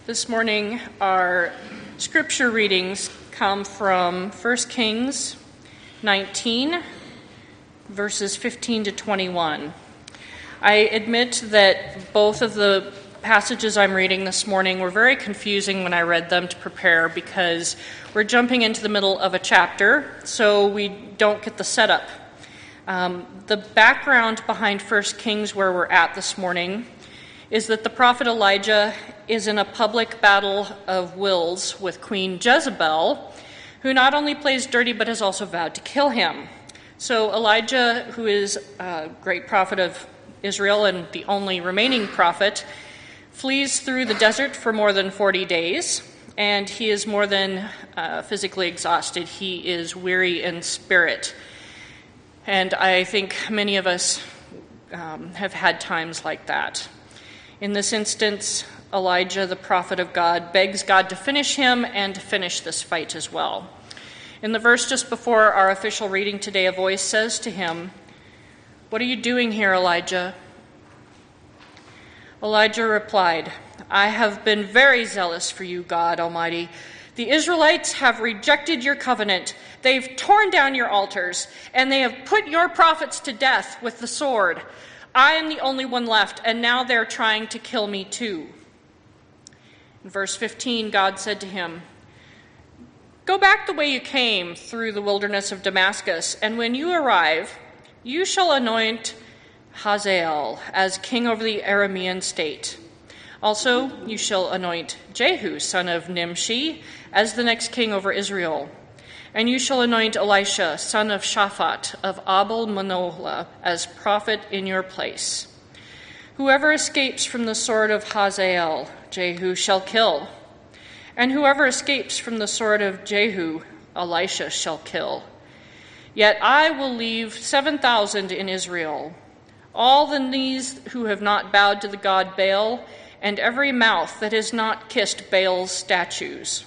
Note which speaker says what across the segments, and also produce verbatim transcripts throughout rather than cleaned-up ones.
Speaker 1: This morning, our scripture readings come from First Kings nineteen, verses fifteen to twenty-one. I admit that both of the passages I'm reading this morning were very confusing when I read them to prepare because we're jumping into the middle of a chapter, so we don't get the setup. Um, the background behind First Kings, where we're at this morning, is that the prophet Elijah is in a public battle of wills with Queen Jezebel, who not only plays dirty but has also vowed to kill him. So Elijah, who is a great prophet of Israel and the only remaining prophet, flees through the desert for more than forty days, and he is more than uh, physically exhausted. He is weary in spirit. And I think many of us um, have had times like that. In this instance, Elijah, the prophet of God, begs God to finish him and to finish this fight as well. In the verse just before our official reading today, a voice says to him, "What are you doing here, Elijah?" Elijah replied, "I have been very zealous for you, God Almighty. The Israelites have rejected your covenant. They've torn down your altars, and they have put your prophets to death with the sword. I am the only one left, and now they're trying to kill me too." In verse fifteen, God said to him, "Go back the way you came through the wilderness of Damascus, and when you arrive, you shall anoint Hazael as king over the Aramean state. Also, you shall anoint Jehu, son of Nimshi, as the next king over Israel. And you shall anoint Elisha, son of Shaphat, of Abel-Manolah, as prophet in your place. Whoever escapes from the sword of Hazael, Jehu shall kill. And whoever escapes from the sword of Jehu, Elisha shall kill. Yet I will leave seven thousand in Israel, all the knees who have not bowed to the god Baal, and every mouth that has not kissed Baal's statues."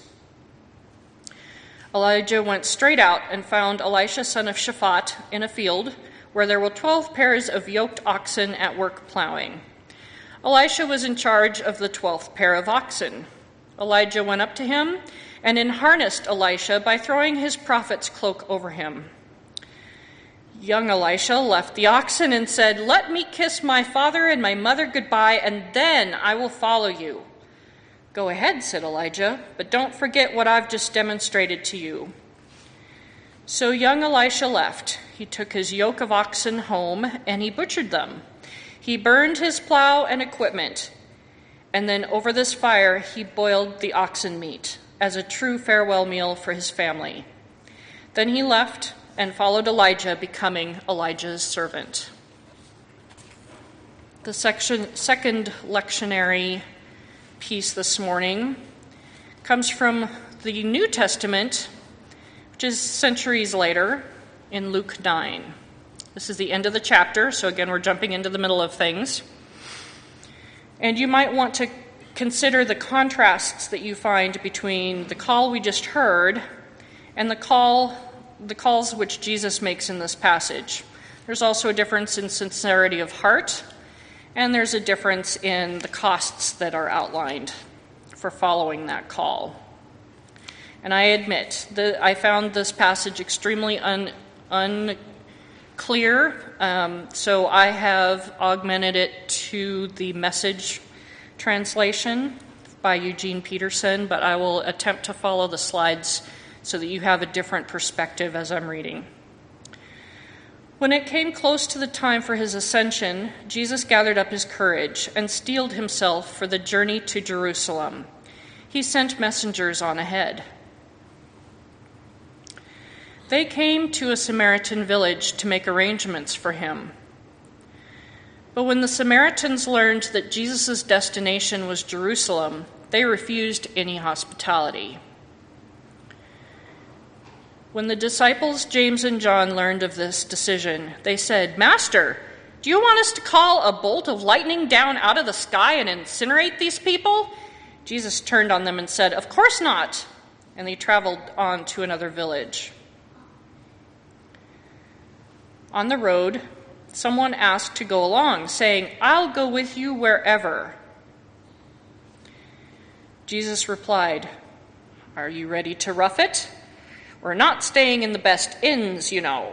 Speaker 1: Elijah went straight out and found Elisha, son of Shaphat, in a field where there were twelve pairs of yoked oxen at work plowing. Elisha was in charge of the twelfth pair of oxen. Elijah went up to him and unharnessed Elisha by throwing his prophet's cloak over him. Young Elisha left the oxen and said, "Let me kiss my father and my mother goodbye, and then I will follow you." "Go ahead," said Elijah, "but don't forget what I've just demonstrated to you." So young Elisha left. He took his yoke of oxen home, and he butchered them. He burned his plow and equipment, and then over this fire he boiled the oxen meat as a true farewell meal for his family. Then he left and followed Elijah, becoming Elijah's servant. The section, second lectionary piece this morning comes from the New Testament, which is centuries later, in Luke nine. This is the end of the chapter, so again, we're jumping into the middle of things. And you might want to consider the contrasts that you find between the call we just heard and the call, the calls which Jesus makes in this passage. There's also a difference in sincerity of heart, and there's a difference in the costs that are outlined for following that call. And I admit that I found this passage extremely un, unclear, um, so I have augmented it to the Message translation by Eugene Peterson, but I will attempt to follow the slides so that you have a different perspective as I'm reading. When it came close to the time for his ascension, Jesus gathered up his courage and steeled himself for the journey to Jerusalem. He sent messengers on ahead. They came to a Samaritan village to make arrangements for him. But when the Samaritans learned that Jesus' destination was Jerusalem, they refused any hospitality. When the disciples James and John learned of this decision, they said, "Master, do you want us to call a bolt of lightning down out of the sky and incinerate these people?" Jesus turned on them and said, "Of course not." And they traveled on to another village. On the road, someone asked to go along, saying, "I'll go with you wherever." Jesus replied, "Are you ready to rough it? We're not staying in the best inns, you know."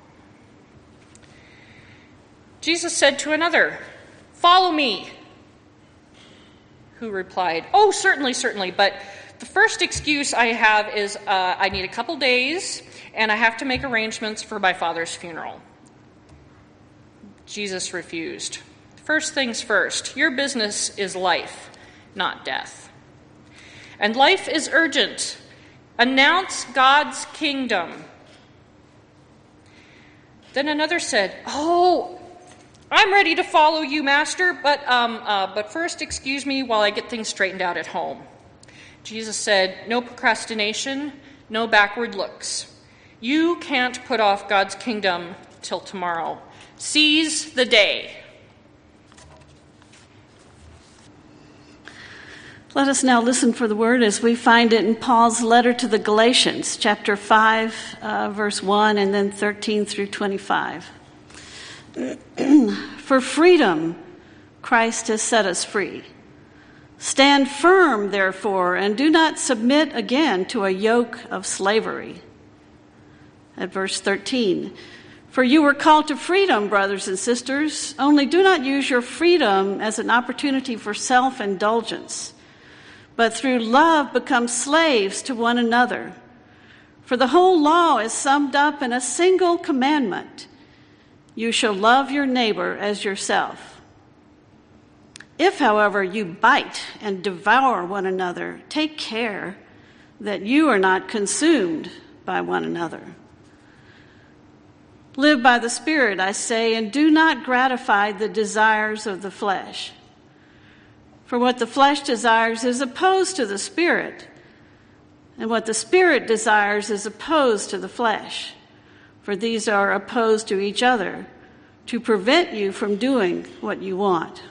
Speaker 1: Jesus said to another, "Follow me," who replied, "Oh, certainly, certainly, but the first excuse I have is uh, I need a couple days and I have to make arrangements for my father's funeral." Jesus refused. First things first, your business is life, not death. And life is urgent. Announce God's kingdom. Then another said, "Oh, I'm ready to follow you, Master, but um, uh, but first excuse me while I get things straightened out at home." Jesus said, "No procrastination, no backward looks. You can't put off God's kingdom till tomorrow. Seize the day."
Speaker 2: Let us now listen for the word as we find it in Paul's letter to the Galatians, chapter five, uh, verse one, and then thirteen through twenty-five. "For freedom, Christ has set us free. Stand firm, therefore, and do not submit again to a yoke of slavery." At verse thirteen, "For you were called to freedom, brothers and sisters, only do not use your freedom as an opportunity for self-indulgence, but through love become slaves to one another. For the whole law is summed up in a single commandment: you shall love your neighbor as yourself. If, however, you bite and devour one another, take care that you are not consumed by one another. Live by the Spirit, I say, and do not gratify the desires of the flesh. For what the flesh desires is opposed to the Spirit, and what the Spirit desires is opposed to the flesh. For these are opposed to each other, to prevent you from doing what you want.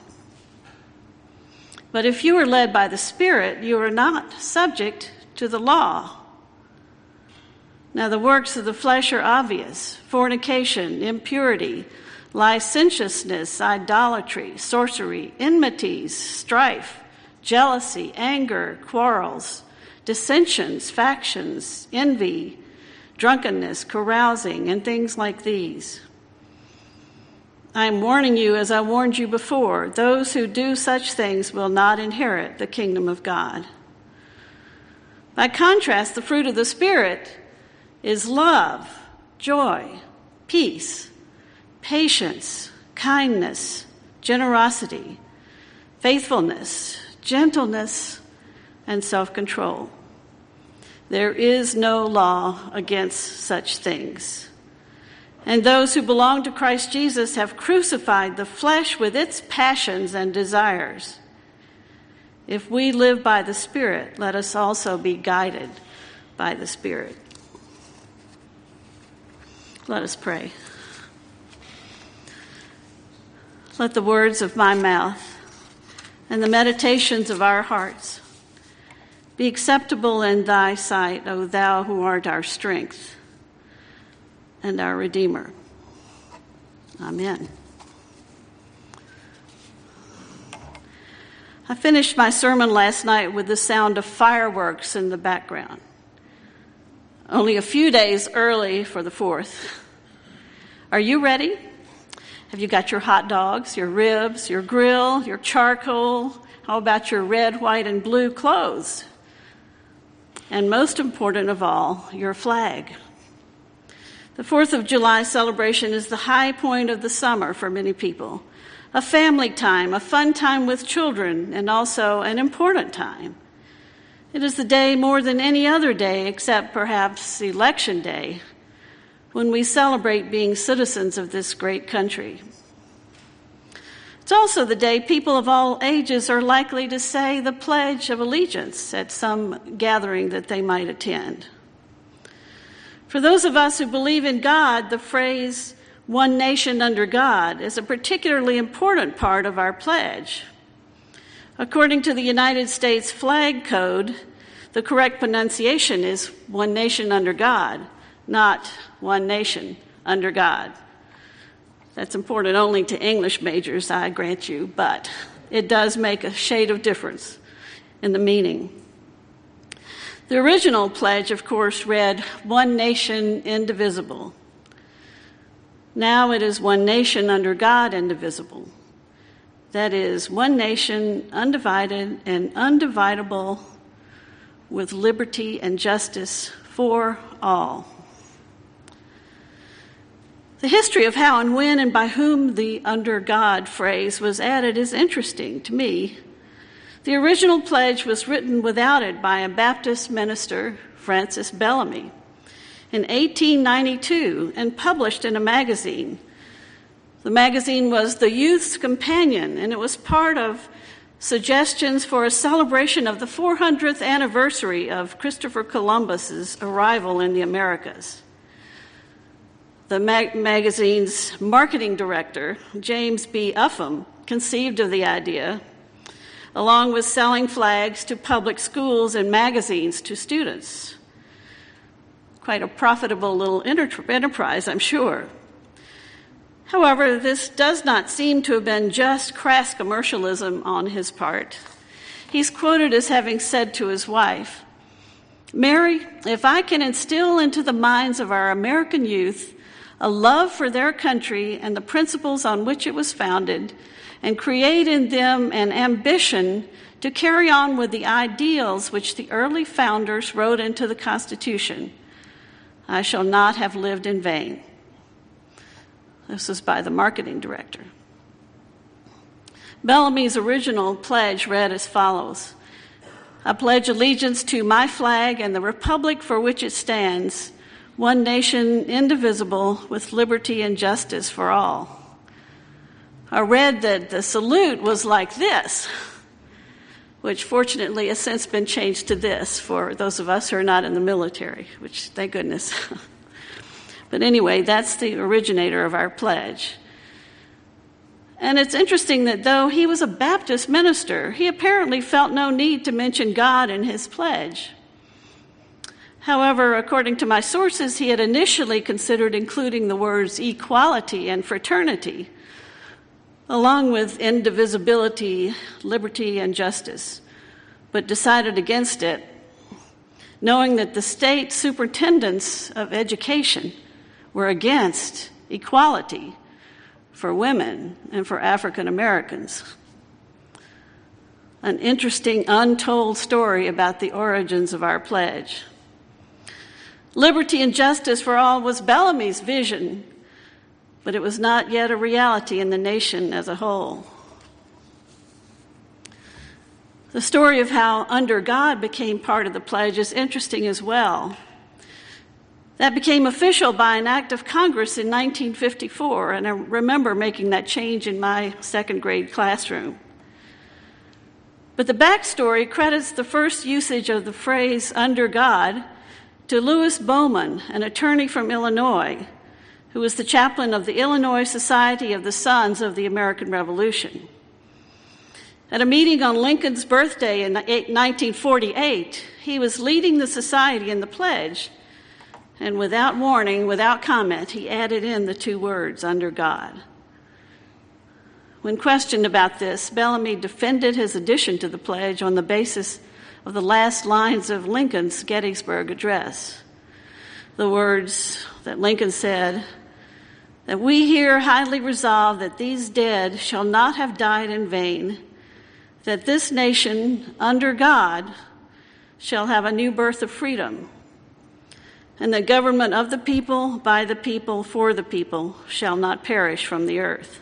Speaker 2: But if you are led by the Spirit, you are not subject to the law. Now the works of the flesh are obvious: fornication, impurity, licentiousness, idolatry, sorcery, enmities, strife, jealousy, anger, quarrels, dissensions, factions, envy, drunkenness, carousing, and things like these. I am warning you, as I warned you before, those who do such things will not inherit the kingdom of God. By contrast, the fruit of the Spirit is love, joy, peace, patience, kindness, generosity, faithfulness, gentleness, and self-control. There is no law against such things. And those who belong to Christ Jesus have crucified the flesh with its passions and desires. If we live by the Spirit, let us also be guided by the Spirit. Let us pray. Let the words of my mouth and the meditations of our hearts be acceptable in thy sight, O thou who art our strength and our Redeemer. Amen. I finished my sermon last night with the sound of fireworks in the background. Only a few days early for the fourth. Are you ready? Have you got your hot dogs, your ribs, your grill, your charcoal? How about your red, white, and blue clothes? And most important of all, your flag. The fourth of July celebration is the high point of the summer for many people. A family time, a fun time with children, and also an important time. It is the day more than any other day, except perhaps Election Day, when we celebrate being citizens of this great country. It's also the day people of all ages are likely to say the Pledge of Allegiance at some gathering that they might attend. For those of us who believe in God, the phrase, "one nation under God," is a particularly important part of our pledge. According to the United States Flag Code, the correct pronunciation is "one nation under God," not "one nation under God." That's important only to English majors, I grant you, but it does make a shade of difference in the meaning. The original pledge, of course, read, "One nation, indivisible." Now it is one nation under God, indivisible. That is, one nation, undivided and undividable, with liberty and justice for all. The history of how and when and by whom the "under God" phrase was added is interesting to me. The original pledge was written without it by a Baptist minister, Francis Bellamy, in eighteen ninety-two and published in a magazine. The magazine was The Youth's Companion, and it was part of suggestions for a celebration of the four hundredth anniversary of Christopher Columbus's arrival in the Americas. The mag- magazine's marketing director, James B. Upham, conceived of the idea, along with selling flags to public schools and magazines to students. Quite a profitable little enter- enterprise, I'm sure. However, this does not seem to have been just crass commercialism on his part. He's quoted as having said to his wife, "Mary, if I can instill into the minds of our American youth a love for their country and the principles on which it was founded, and create in them an ambition to carry on with the ideals which the early founders wrote into the Constitution, I shall not have lived in vain." This was by the marketing director. Bellamy's original pledge read as follows: "I pledge allegiance to my flag and the republic for which it stands, one nation, indivisible, with liberty and justice for all." I read that the salute was like this, which fortunately has since been changed to this for those of us who are not in the military, which, thank goodness. But anyway, that's the originator of our pledge. And it's interesting that though he was a Baptist minister, he apparently felt no need to mention God in his pledge. However, according to my sources, he had initially considered including the words equality and fraternity, along with indivisibility, liberty, and justice, but decided against it, knowing that the state superintendents of education were against equality for women and for African Americans. An interesting, untold story about the origins of our pledge. Liberty and justice for all was Bellamy's vision, but it was not yet a reality in the nation as a whole. The story of how "under God" became part of the pledge is interesting as well. That became official by an act of Congress in nineteen fifty-four, and I remember making that change in my second grade classroom. But the backstory credits the first usage of the phrase "under God" to Louis Bowman, an attorney from Illinois, who was the chaplain of the Illinois Society of the Sons of the American Revolution. At a meeting on Lincoln's birthday in nineteen forty-eight, he was leading the society in the pledge, and without warning, without comment, he added in the two words, "under God." When questioned about this, Bellamy defended his addition to the pledge on the basis of the last lines of Lincoln's Gettysburg Address. The words that Lincoln said, "that we here highly resolve that these dead shall not have died in vain, that this nation, under God, shall have a new birth of freedom, and the government of the people, by the people, for the people, shall not perish from the earth."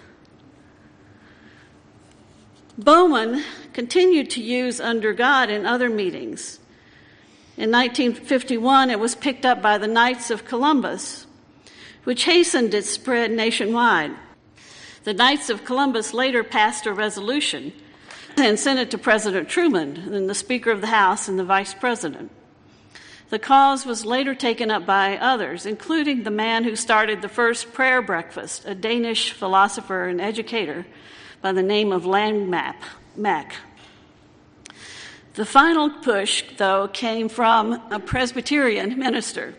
Speaker 2: Bowman continued to use "under God" in other meetings. In nineteen fifty-one, it was picked up by the Knights of Columbus, which hastened its spread nationwide. The Knights of Columbus later passed a resolution and sent it to President Truman, then the Speaker of the House and the Vice President. The cause was later taken up by others, including the man who started the first prayer breakfast, a Danish philosopher and educator by the name of Lange Mack. The final push, though, came from a Presbyterian minister,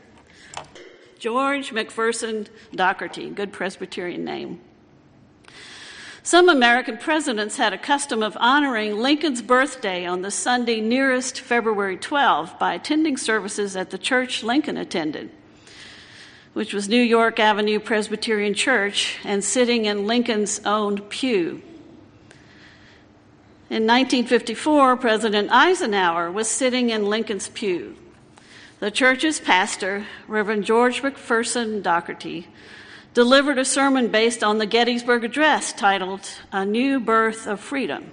Speaker 2: George McPherson Doherty, good Presbyterian name. Some American presidents had a custom of honoring Lincoln's birthday on the Sunday nearest February twelfth by attending services at the church Lincoln attended, which was New York Avenue Presbyterian Church, and sitting in Lincoln's own pew. In nineteen fifty-four, President Eisenhower was sitting in Lincoln's pew. The church's pastor, Reverend George McPherson Dougherty, delivered a sermon based on the Gettysburg Address titled A New Birth of Freedom.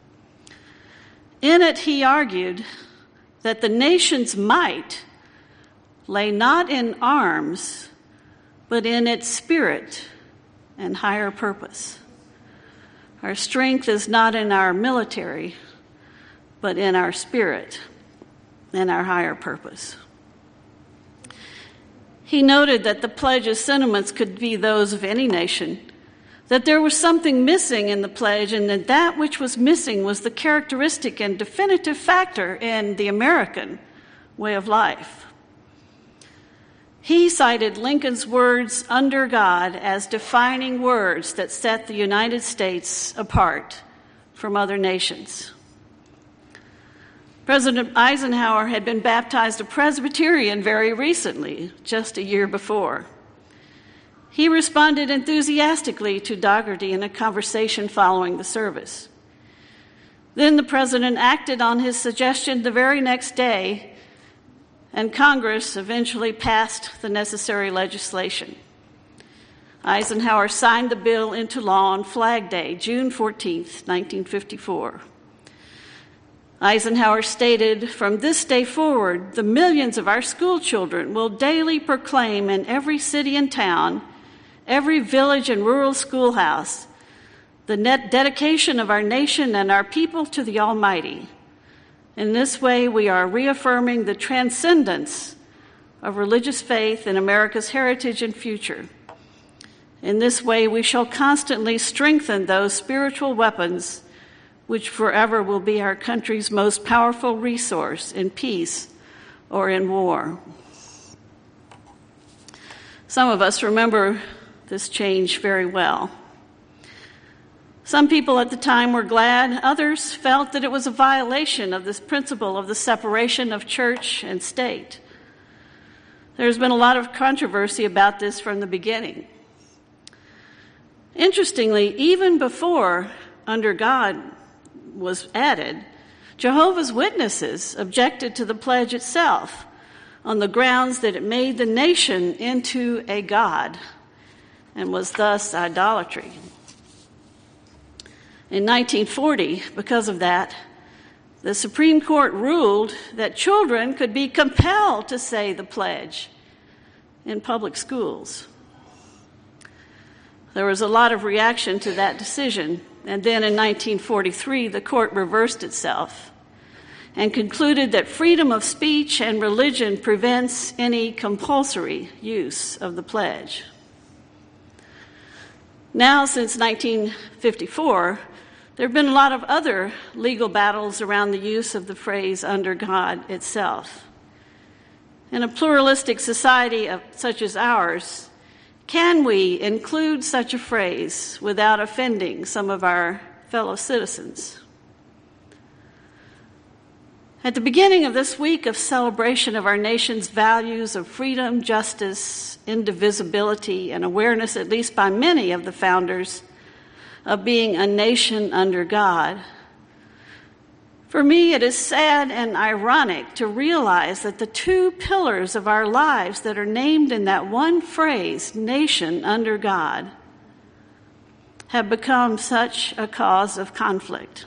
Speaker 2: In it, he argued that the nation's might lay not in arms, but in its spirit and higher purpose. Our strength is not in our military, but in our spirit and our higher purpose. He noted that the pledge's sentiments could be those of any nation, that there was something missing in the pledge, and that that which was missing was the characteristic and definitive factor in the American way of life. He cited Lincoln's words, "under God," as defining words that set the United States apart from other nations. President Eisenhower had been baptized a Presbyterian very recently, just a year before. He responded enthusiastically to Dougherty in a conversation following the service. Then the president acted on his suggestion the very next day, and Congress eventually passed the necessary legislation. Eisenhower signed the bill into law on Flag Day, June fourteenth, nineteen fifty-four. Eisenhower stated, "From this day forward, the millions of our school children will daily proclaim in every city and town, every village and rural schoolhouse, the net dedication of our nation and our people to the Almighty. In this way, we are reaffirming the transcendence of religious faith in America's heritage and future. In this way, we shall constantly strengthen those spiritual weapons which forever will be our country's most powerful resource in peace or in war." Some of us remember this change very well. Some people at the time were glad. Others felt that it was a violation of this principle of the separation of church and state. There's been a lot of controversy about this from the beginning. Interestingly, even before "under God" was added, Jehovah's Witnesses objected to the pledge itself on the grounds that it made the nation into a god and was thus idolatry. In nineteen forty, because of that, the Supreme Court ruled that children could be compelled to say the pledge in public schools. There was a lot of reaction to that decision, and then in nineteen forty-three, the court reversed itself and concluded that freedom of speech and religion prevents any compulsory use of the pledge. Now, since nineteen fifty-four, there have been a lot of other legal battles around the use of the phrase "under God" itself. In a pluralistic society of, such as ours, can we include such a phrase without offending some of our fellow citizens? At the beginning of this week of celebration of our nation's values of freedom, justice, indivisibility, and awareness, at least by many of the founders, of being a nation under God, for me, it is sad and ironic to realize that the two pillars of our lives that are named in that one phrase, nation under God, have become such a cause of conflict.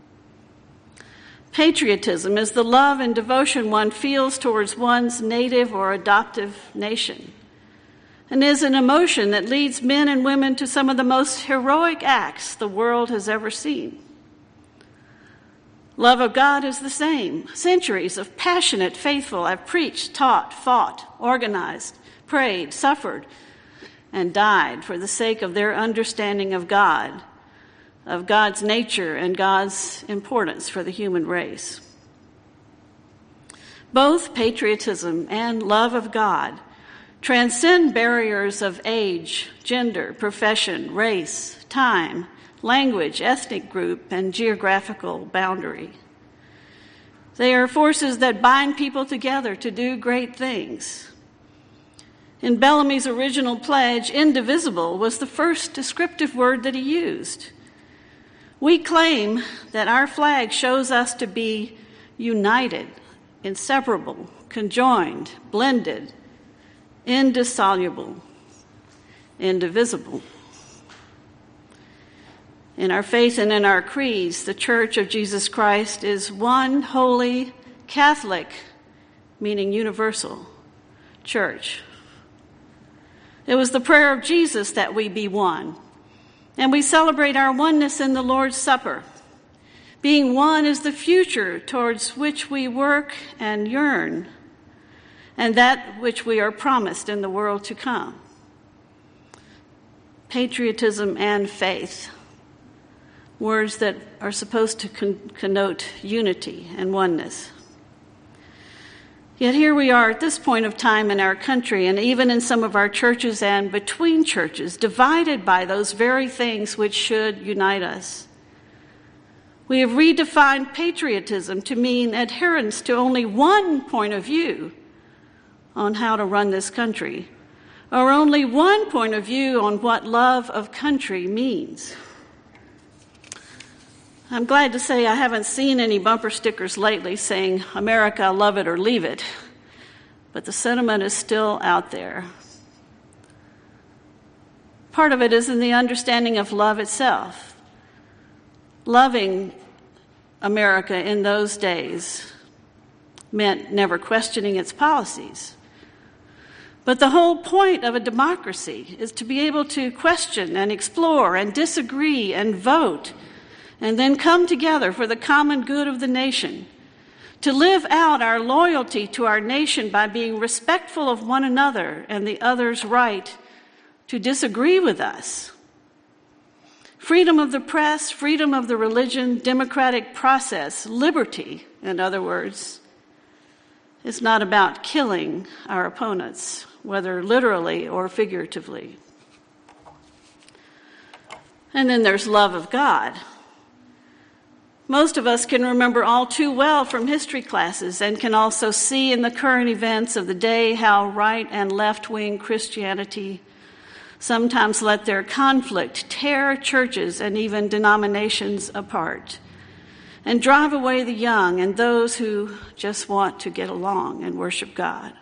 Speaker 2: Patriotism is the love and devotion one feels towards one's native or adoptive nation, and is an emotion that leads men and women to some of the most heroic acts the world has ever seen. Love of God is the same. Centuries of passionate faithful have preached, taught, fought, organized, prayed, suffered, and died for the sake of their understanding of God, of God's nature, and God's importance for the human race. Both patriotism and love of God transcend barriers of age, gender, profession, race, time, language, ethnic group, and geographical boundary. They are forces that bind people together to do great things. In Bellamy's original pledge, indivisible was the first descriptive word that he used. We claim that our flag shows us to be united, inseparable, conjoined, blended, indissoluble, indivisible. In our faith and in our creeds, the Church of Jesus Christ is one holy, Catholic, meaning universal, church. It was the prayer of Jesus that we be one, and we celebrate our oneness in the Lord's Supper. Being one is the future towards which we work and yearn, and that which we are promised in the world to come. Patriotism and faith, words that are supposed to con- connote unity and oneness. Yet here we are at this point of time in our country, and even in some of our churches and between churches, divided by those very things which should unite us. We have redefined patriotism to mean adherence to only one point of view on how to run this country, or only one point of view on what love of country means. I'm glad to say I haven't seen any bumper stickers lately saying, "America, love it or leave it," but the sentiment is still out there. Part of it is in the understanding of love itself. Loving America in those days meant never questioning its policies. But the whole point of a democracy is to be able to question and explore and disagree and vote, and then come together for the common good of the nation, to live out our loyalty to our nation by being respectful of one another and the other's right to disagree with us. Freedom of the press, freedom of the religion, democratic process, liberty, in other words, is not about killing our opponents, whether literally or figuratively. And then there's love of God. Most of us can remember all too well from history classes and can also see in the current events of the day how right and left-wing Christianity sometimes let their conflict tear churches and even denominations apart and drive away the young and those who just want to get along and worship God.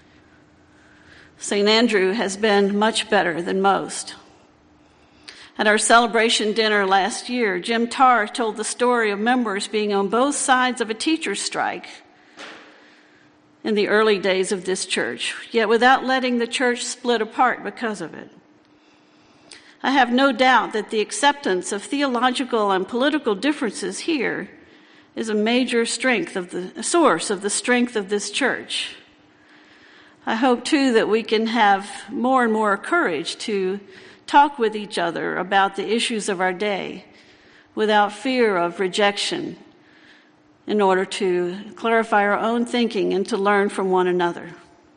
Speaker 2: Saint Andrew has been much better than most. At our celebration dinner last year, Jim Tarr told the story of members being on both sides of a teacher's strike in the early days of this church, yet without letting the church split apart because of it. I have no doubt that the acceptance of theological and political differences here is a major strength of the a source of the strength of this church. I hope, too, that we can have more and more courage to talk with each other about the issues of our day without fear of rejection in order to clarify our own thinking and to learn from one another.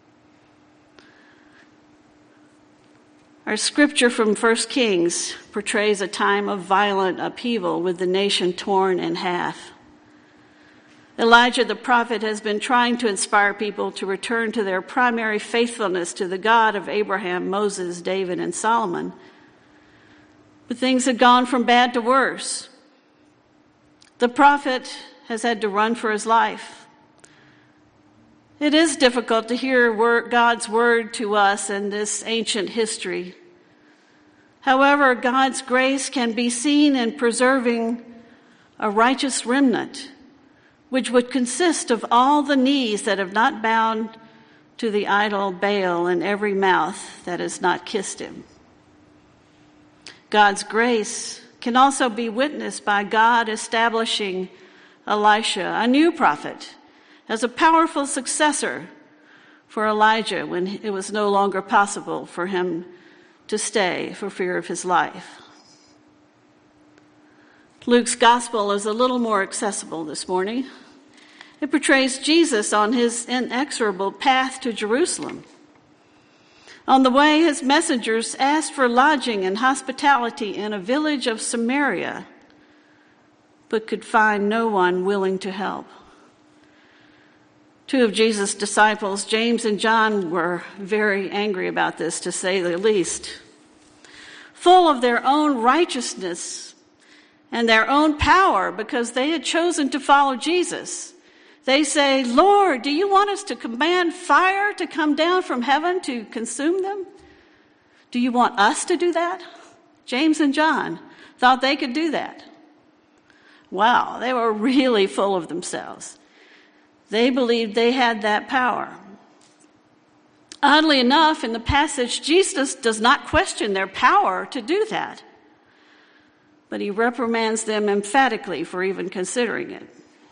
Speaker 2: Our scripture from First Kings portrays a time of violent upheaval with the nation torn in half. Elijah the prophet has been trying to inspire people to return to their primary faithfulness to the God of Abraham, Moses, David, and Solomon. But things had gone from bad to worse. The prophet has had to run for his life. It is difficult to hear God's word to us in this ancient history. However, God's grace can be seen in preserving a righteous remnant, which would consist of all the knees that have not bowed to the idol Baal and every mouth that has not kissed him. God's grace can also be witnessed by God establishing Elisha, a new prophet, as a powerful successor for Elijah when it was no longer possible for him to stay for fear of his life. Luke's gospel is a little more accessible this morning. It portrays Jesus on his inexorable path to Jerusalem. On the way, his messengers asked for lodging and hospitality in a village of Samaria, but could find no one willing to help. Two of Jesus' disciples, James and John, were very angry about this, to say the least. Full of their own righteousness and their own power because they had chosen to follow Jesus, they say, "Lord, do you want us to command fire to come down from heaven to consume them? Do you want us to do that?" James and John thought they could do that. Wow, they were really full of themselves. They believed they had that power. Oddly enough, in the passage, Jesus does not question their power to do that, but he reprimands them emphatically for even considering it.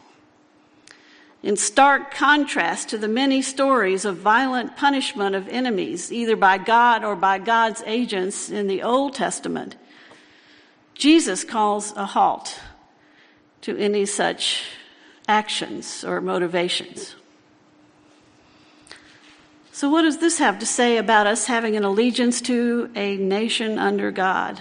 Speaker 2: In stark contrast to the many stories of violent punishment of enemies, either by God or by God's agents in the Old Testament, Jesus calls a halt to any such actions or motivations. So what does this have to say about us having an allegiance to a nation under God?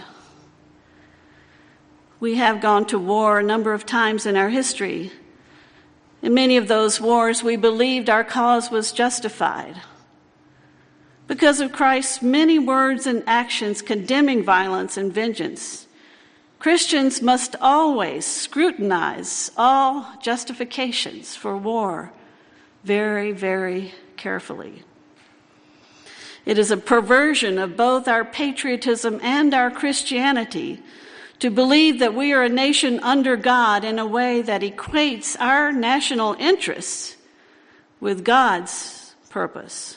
Speaker 2: We have gone to war a number of times in our history. In many of those wars, we believed our cause was justified. Because of Christ's many words and actions condemning violence and vengeance, Christians must always scrutinize all justifications for war very, very carefully. It is a perversion of both our patriotism and our Christianity to believe that we are a nation under God in a way that equates our national interests with God's purpose.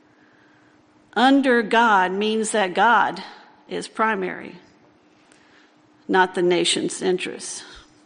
Speaker 2: Under God means that God is primary, not the nation's interests.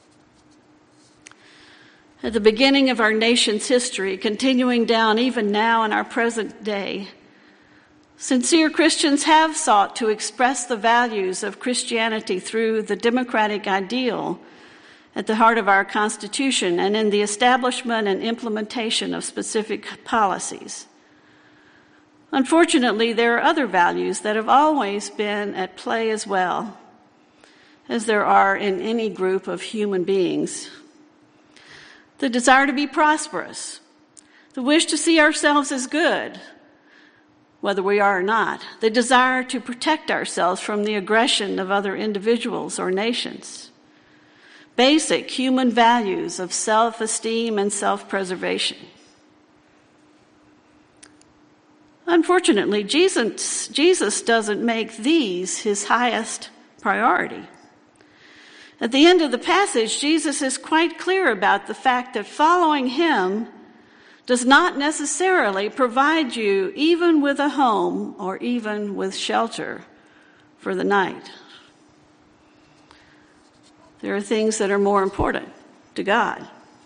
Speaker 2: At the beginning of our nation's history, continuing down even now in our present day, sincere Christians have sought to express the values of Christianity through the democratic ideal at the heart of our Constitution and in the establishment and implementation of specific policies. Unfortunately, there are other values that have always been at play as well, as there are in any group of human beings. The desire to be prosperous, the wish to see ourselves as good, whether we are or not, the desire to protect ourselves from the aggression of other individuals or nations, basic human values of self-esteem and self-preservation. Unfortunately, Jesus, Jesus doesn't make these his highest priority. At the end of the passage, Jesus is quite clear about the fact that following him does not necessarily provide you even with a home or even with shelter for the night. There are things that are more important to God.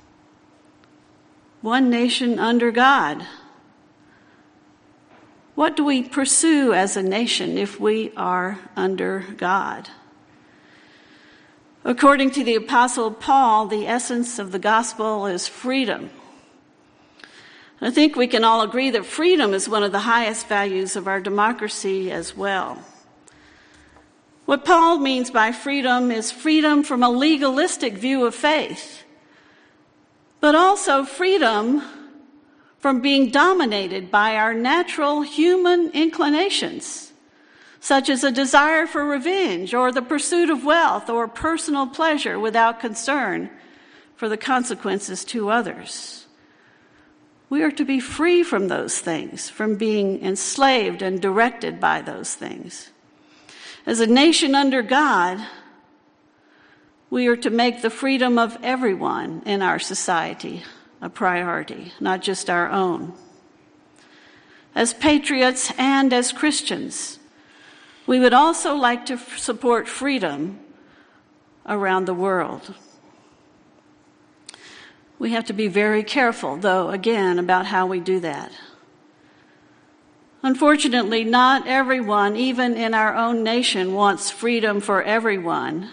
Speaker 2: One nation under God. What do we pursue as a nation if we are under God? According to the Apostle Paul, the essence of the gospel is freedom. I think we can all agree that freedom is one of the highest values of our democracy as well. What Paul means by freedom is freedom from a legalistic view of faith, but also freedom from being dominated by our natural human inclinations, such as a desire for revenge or the pursuit of wealth or personal pleasure without concern for the consequences to others. We are to be free from those things, from being enslaved and directed by those things. As a nation under God, we are to make the freedom of everyone in our society a priority, not just our own. As patriots and as Christians, we would also like to support freedom around the world. We have to be very careful, though, again, about how we do that. Unfortunately, not everyone, even in our own nation, wants freedom for everyone,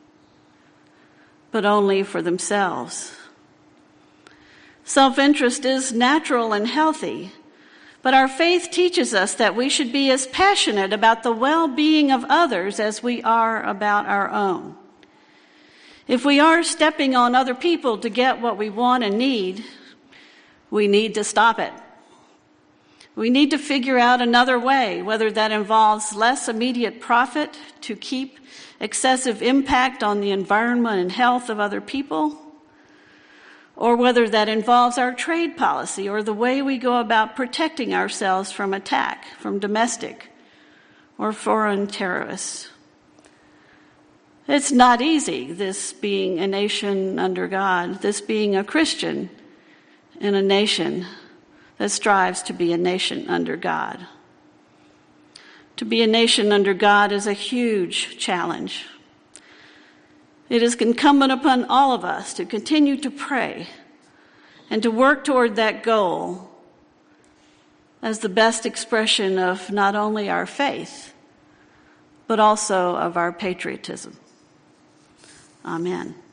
Speaker 2: but only for themselves. Self-interest is natural and healthy, But our faith teaches us that we should be as passionate about the well-being of others as we are about our own. If we are stepping on other people to get what we want and need, we need to stop it. We need to figure out another way, whether that involves less immediate profit to keep excessive impact on the environment and health of other people, or whether that involves our trade policy or the way we go about protecting ourselves from attack from domestic or foreign terrorists. It's not easy, this being a nation under God, this being a Christian in a nation that strives to be a nation under God. To be a nation under God is a huge challenge. It is incumbent upon all of us to continue to pray and to work toward that goal as the best expression of not only our faith, but also of our patriotism. Amen.